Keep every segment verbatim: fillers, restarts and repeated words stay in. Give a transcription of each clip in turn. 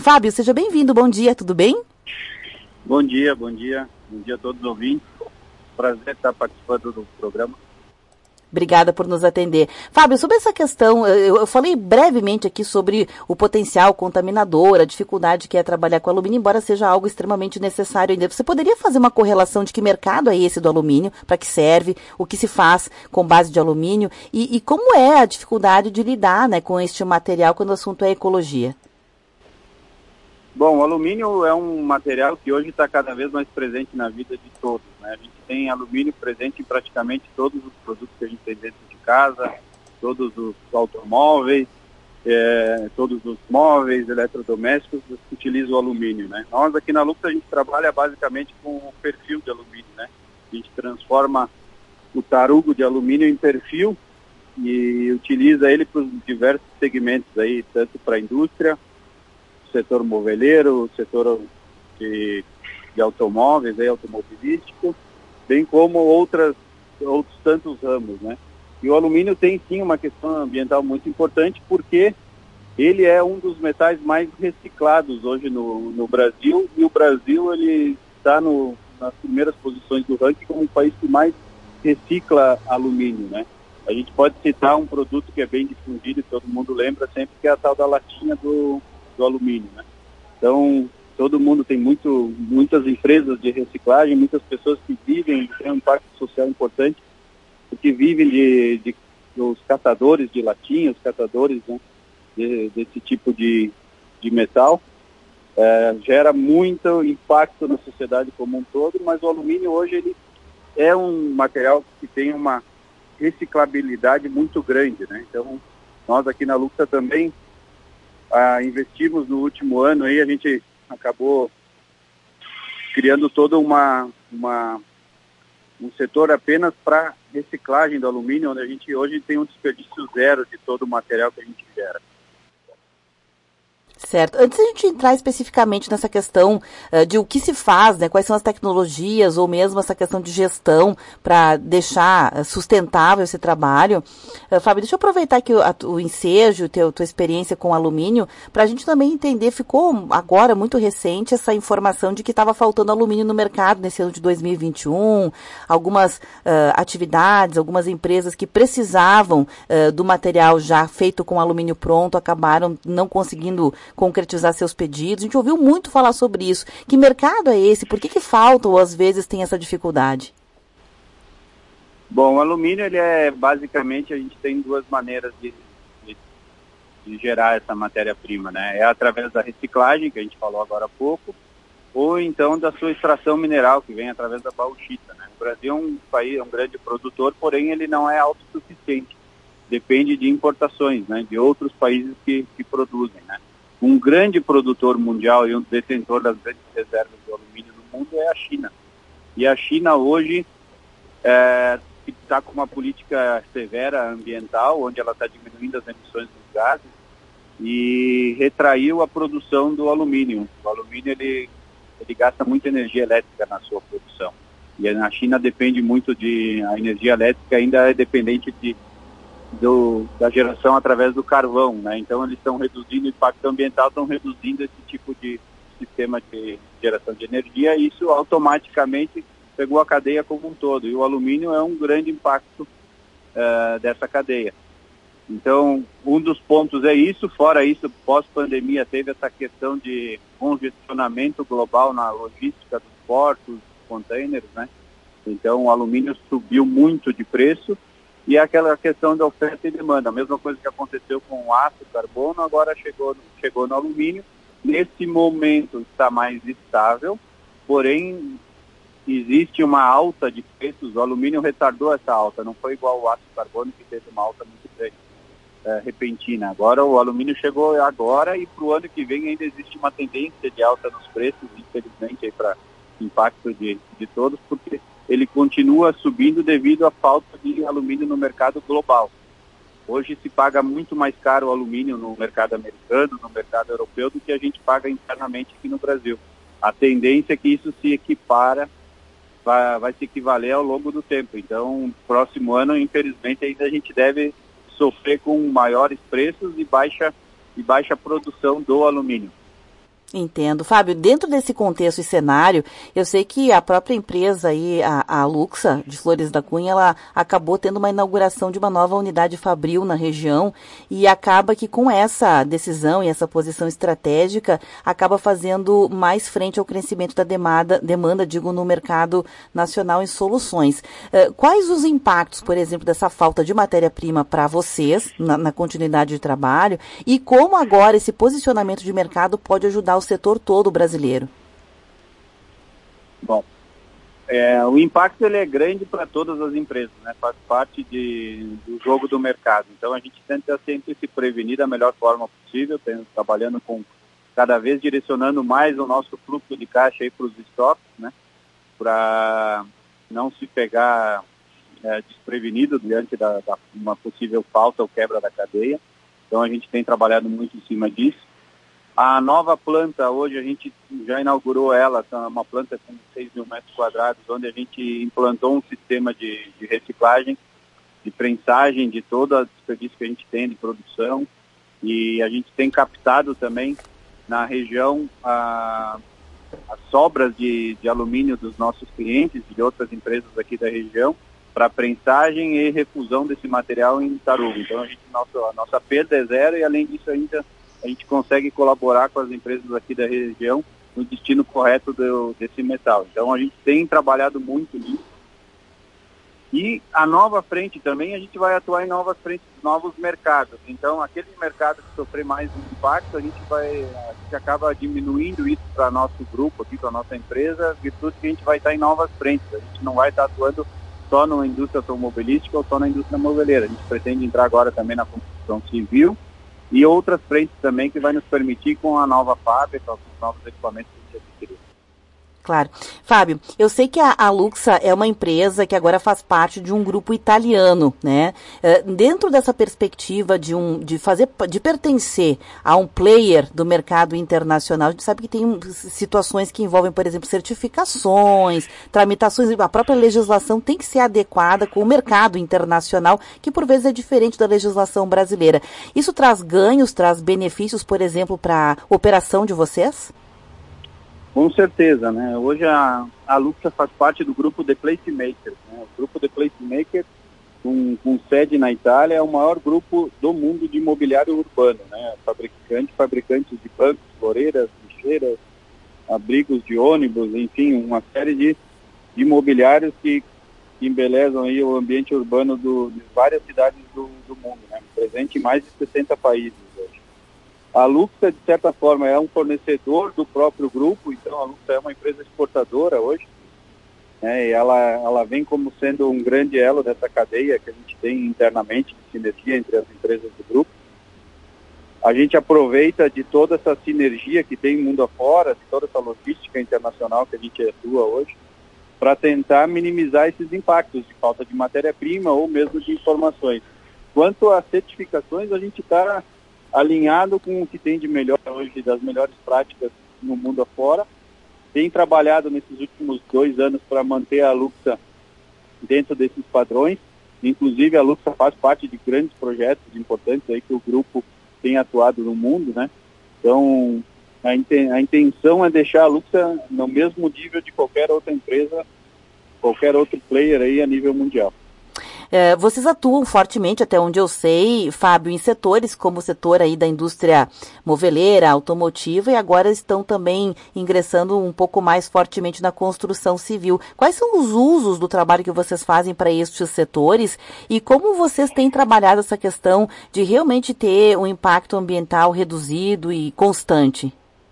Fábio, seja bem-vindo, bom dia, tudo bem? Bom dia, bom dia, bom dia a todos os ouvintes. Prazer estar participando do programa. Obrigada por nos atender. Fábio, sobre essa questão, eu, eu falei brevemente aqui sobre o potencial contaminador, a dificuldade que é trabalhar com alumínio, embora seja algo extremamente necessário ainda. Você poderia fazer uma correlação de que mercado é esse do alumínio, para que serve, o que se faz com base de alumínio e, e como é a dificuldade de lidar, né, com este material quando o assunto é ecologia? Bom, o alumínio é um material que hoje está cada vez mais presente na vida de todos, né? A gente tem alumínio presente em praticamente todos os produtos que a gente tem dentro de casa, todos os automóveis, é, todos os móveis, eletrodomésticos utilizam o alumínio, né? Nós aqui na Lux a gente trabalha basicamente com o perfil de alumínio, né? A gente transforma o tarugo de alumínio em perfil e utiliza ele para os diversos segmentos aí, tanto para a indústria, setor moveleiro, setor de, de automóveis, aí, automobilístico, bem como outras, outros tantos ramos, né? E o alumínio tem sim uma questão ambiental muito importante porque ele é um dos metais mais reciclados hoje no, no Brasil e o Brasil ele está no, nas primeiras posições do ranking como o país que mais recicla alumínio, né? A gente pode citar um produto que é bem difundido e todo mundo lembra sempre, que é a tal da latinha do do alumínio, né? Então, todo mundo tem muito, muitas empresas de reciclagem, muitas pessoas que vivem, tem um impacto social importante, porque vivem de, de os catadores de latinha, os catadores, né, de, desse tipo de, de metal, é, gera muito impacto na sociedade como um todo, mas o alumínio hoje ele é um material que tem uma reciclabilidade muito grande, né? Então, nós aqui na Luxa também Ah, investimos no último ano, aí a gente acabou criando todo uma, uma, um setor apenas para reciclagem do alumínio, onde a gente hoje tem um desperdício zero de todo o material que a gente gera. Certo. Antes de a gente entrar especificamente nessa questão uh, de o que se faz, né, quais são as tecnologias ou mesmo essa questão de gestão para deixar uh, sustentável esse trabalho, uh, Fábio, deixa eu aproveitar aqui o, a, o ensejo, teu, tua experiência com alumínio, para a gente também entender, ficou agora muito recente essa informação de que estava faltando alumínio no mercado nesse ano de dois mil e vinte e um, algumas uh, atividades, algumas empresas que precisavam uh, do material já feito com alumínio pronto acabaram não conseguindo concretizar seus pedidos. A gente ouviu muito falar sobre isso. Que mercado é esse? Por que que falta ou às vezes tem essa dificuldade? Bom, o alumínio, ele é basicamente, a gente tem duas maneiras de, de, de gerar essa matéria-prima, né? É através da reciclagem, que a gente falou agora há pouco, ou então da sua extração mineral, que vem através da bauxita, né? O Brasil é um país, é um grande produtor, porém ele não é autossuficiente. Depende de importações, né? De outros países que, que produzem, né? Um grande produtor mundial e um detentor das grandes reservas de alumínio no mundo é a China. E a China hoje está é, com uma política severa ambiental, onde ela está diminuindo as emissões dos gases e retraiu a produção do alumínio. O alumínio ele, ele gasta muita energia elétrica na sua produção. E na China depende muito de... A energia elétrica ainda é dependente de Do, da geração através do carvão, né? Então eles estão reduzindo o impacto ambiental, estão reduzindo esse tipo de sistema de geração de energia e isso automaticamente pegou a cadeia como um todo. E o alumínio é um grande impacto uh, dessa cadeia. Então, um dos pontos é isso. Fora isso, pós-pandemia teve essa questão de congestionamento global na logística dos portos, dos containers, né? Então o alumínio subiu muito de preço. E aquela questão da oferta e demanda, a mesma coisa que aconteceu com o aço, carbono, agora chegou, chegou no alumínio. Nesse momento está mais estável, porém existe uma alta de preços. O alumínio retardou essa alta, não foi igual o aço carbono que teve uma alta muito grande, é, repentina. Agora o alumínio chegou agora e para o ano que vem ainda existe uma tendência de alta nos preços, infelizmente, para impacto de, de todos, porque ele continua subindo devido à falta de alumínio no mercado global. Hoje se paga muito mais caro o alumínio no mercado americano, no mercado europeu, do que a gente paga internamente aqui no Brasil. A tendência é que isso se equipara, vai, vai se equivaler ao longo do tempo. Então, próximo ano, infelizmente, ainda a gente deve sofrer com maiores preços e baixa, e baixa produção do alumínio. Entendo. Fábio, dentro desse contexto e cenário, eu sei que a própria empresa aí, a, a Luxa, de Flores da Cunha, ela acabou tendo uma inauguração de uma nova unidade fabril na região e acaba que com essa decisão e essa posição estratégica, acaba fazendo mais frente ao crescimento da demanda, demanda digo, no mercado nacional em soluções. Uh, quais os impactos, por exemplo, dessa falta de matéria-prima para vocês, na, na continuidade de trabalho, e como agora esse posicionamento de mercado pode ajudar o setor todo brasileiro? Bom, é, o impacto ele é grande para todas as empresas, né? Faz parte de, do jogo do mercado. Então a gente tenta sempre se prevenir da melhor forma possível, tendo, trabalhando com cada vez direcionando mais o nosso fluxo de caixa para os estoques, né? Para não se pegar é, desprevenido diante da, da uma possível falta ou quebra da cadeia. Então a gente tem trabalhado muito em cima disso. A nova planta, hoje a gente já inaugurou ela, é uma planta com seis mil metros quadrados, onde a gente implantou um sistema de, de reciclagem, de prensagem de todo o desperdício que a gente tem de produção. E a gente tem captado também na região a, as sobras de, de alumínio dos nossos clientes e de outras empresas aqui da região para prensagem e refusão desse material em Tarouba. Então a, gente, nossa, a nossa perda é zero e além disso ainda a gente consegue colaborar com as empresas aqui da região no destino correto do, desse metal. Então a gente tem trabalhado muito nisso. E a nova frente também, a gente vai atuar em novas frentes, novos mercados. Então aquele mercado que sofrer mais impacto, a gente vai, a gente acaba diminuindo isso para nosso grupo aqui, para nossa empresa, virtude que a gente vai estar em novas frentes. A gente não vai estar atuando só na indústria automobilística ou só na indústria moveleira. A gente pretende entrar agora também na construção civil e outras frentes também que vai nos permitir com a nova fábrica, com os novos equipamentos que a gente adquiriu. Claro. Fábio, eu sei que a, a Luxa é uma empresa que agora faz parte de um grupo italiano, né? Uh, dentro dessa perspectiva de, um, de, fazer, de pertencer a um player do mercado internacional, a gente sabe que tem situações que envolvem, por exemplo, certificações, tramitações, a própria legislação tem que ser adequada com o mercado internacional, que por vezes é diferente da legislação brasileira. Isso traz ganhos, traz benefícios, por exemplo, para a operação de vocês? Com certeza, né? Hoje a, a Luxa faz parte do grupo The Placemakers, né? O grupo The Placemakers, com, com sede na Itália, é o maior grupo do mundo de imobiliário urbano, né? Fabricante, fabricantes de bancos, floreiras, lixeiras, abrigos de ônibus, enfim, uma série de, de imobiliários que, que embelezam aí o ambiente urbano do, de várias cidades do, do mundo, né? Presente em mais de sessenta países hoje. A Luxa, de certa forma, é um fornecedor do próprio grupo, então a Luxa é uma empresa exportadora hoje, né, e ela, ela vem como sendo um grande elo dessa cadeia que a gente tem internamente de sinergia entre as empresas do grupo. A gente aproveita de toda essa sinergia que tem mundo afora, de toda essa logística internacional que a gente atua hoje, para tentar minimizar esses impactos de falta de matéria-prima ou mesmo de informações. Quanto às certificações, a gente está alinhado com o que tem de melhor hoje, das melhores práticas no mundo afora. Tem trabalhado nesses últimos dois anos para manter a Luxa dentro desses padrões. Inclusive, a Luxa faz parte de grandes projetos importantes aí que o grupo tem atuado no mundo, né? Então, a, inten- a intenção é deixar a Luxa no mesmo nível de qualquer outra empresa, qualquer outro player aí a nível mundial. É, vocês atuam fortemente, até onde eu sei, Fábio, em setores como o setor aí da indústria moveleira, automotiva, e agora estão também ingressando um pouco mais fortemente na construção civil. Quais são os usos do trabalho que vocês fazem para estes setores e como vocês têm trabalhado essa questão de realmente ter um impacto ambiental reduzido e constante?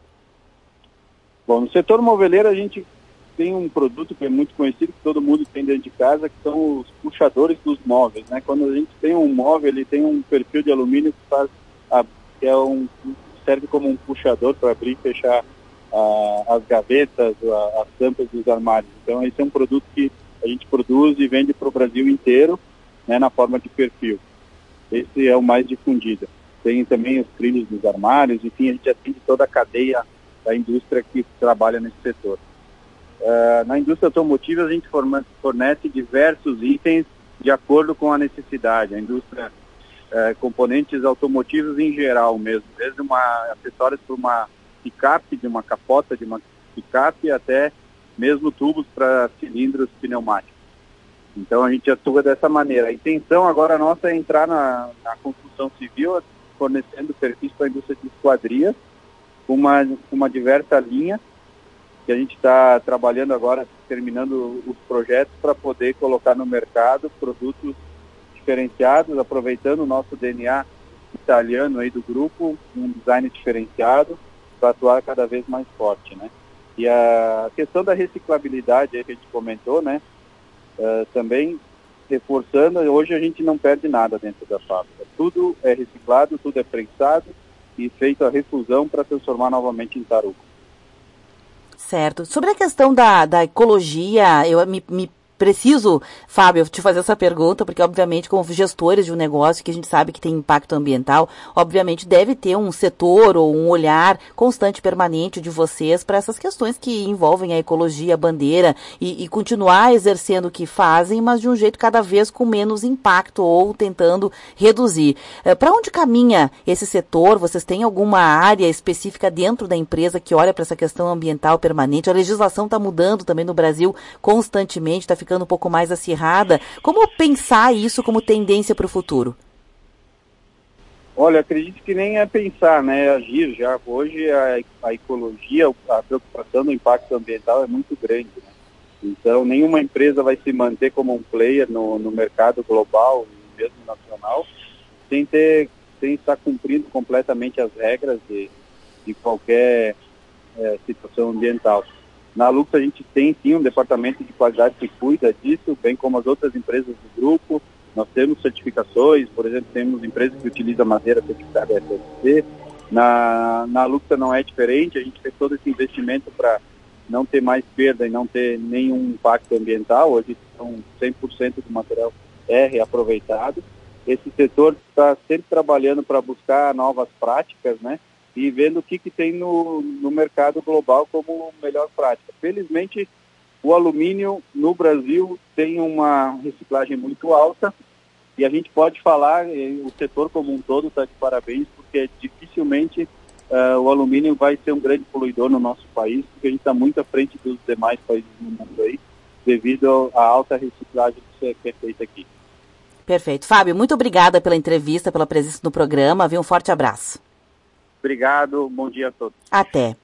Bom, no setor moveleiro a gente tem um produto que é muito conhecido, que todo mundo tem dentro de casa, que são os puxadores dos móveis, né? Quando a gente tem um móvel, ele tem um perfil de alumínio que, faz a, que é um, serve como um puxador para abrir e fechar a, as gavetas, a, as tampas dos armários. Então, esse é um produto que a gente produz e vende para o Brasil inteiro, né, na forma de perfil. Esse é o mais difundido. Tem também os trilhos dos armários, enfim, a gente atende toda a cadeia da indústria que trabalha nesse setor. Uh, na indústria automotiva a gente fornece diversos itens de acordo com a necessidade. A indústria, uh, componentes automotivos em geral mesmo, desde uma, acessórios para uma picape, de uma capota de uma picape, até mesmo tubos para cilindros pneumáticos. Então a gente atua dessa maneira. A intenção agora nossa é entrar na, na construção civil, fornecendo perfis para a indústria de esquadrias, com uma, uma diversa linha, que a gente está trabalhando agora, terminando os projetos para poder colocar no mercado produtos diferenciados, aproveitando o nosso D N A italiano aí do grupo, um design diferenciado, para atuar cada vez mais forte, né? E a questão da reciclabilidade aí que a gente comentou, né? Uh, também reforçando, hoje a gente não perde nada dentro da fábrica. Tudo é reciclado, tudo é prensado e feito a refusão para transformar novamente em tarugo. Certo. Sobre a questão da, da ecologia, eu me, me preciso, Fábio, te fazer essa pergunta, porque obviamente como gestores de um negócio que a gente sabe que tem impacto ambiental, obviamente deve ter um setor ou um olhar constante, permanente de vocês para essas questões que envolvem a ecologia, a bandeira e, e continuar exercendo o que fazem, mas de um jeito cada vez com menos impacto ou tentando reduzir. É, para onde caminha esse setor? Vocês têm alguma área específica dentro da empresa que olha para essa questão ambiental permanente? A legislação está mudando também no Brasil constantemente, está ficando um pouco mais acirrada. Como pensar isso como tendência para o futuro? Olha, acredito que nem é pensar, né? É agir já. Hoje a, a ecologia, a preocupação do impacto ambiental é muito grande, né? Então, nenhuma empresa vai se manter como um player no, no mercado global e mesmo nacional sem ter, sem estar cumprindo completamente as regras de, de qualquer é, situação ambiental. Na Lux a gente tem sim um departamento de qualidade que cuida disso, bem como as outras empresas do grupo. Nós temos certificações, por exemplo, temos empresas que utilizam madeira certificada F S C. Na, na Luxa não é diferente, a gente fez todo esse investimento para não ter mais perda e não ter nenhum impacto ambiental. Hoje são cem por cento do material é reaproveitado. Esse setor está sempre trabalhando para buscar novas práticas, né? E vendo o que, que tem no, no mercado global como melhor prática. Felizmente, o alumínio no Brasil tem uma reciclagem muito alta e a gente pode falar, o setor como um todo está de parabéns, porque dificilmente uh, o alumínio vai ser um grande poluidor no nosso país, porque a gente está muito à frente dos demais países do mundo aí, devido à alta reciclagem que é feita aqui. Perfeito. Fábio, muito obrigada pela entrevista, pela presença no programa. Viu? Um forte abraço. Obrigado, bom dia a todos. Até.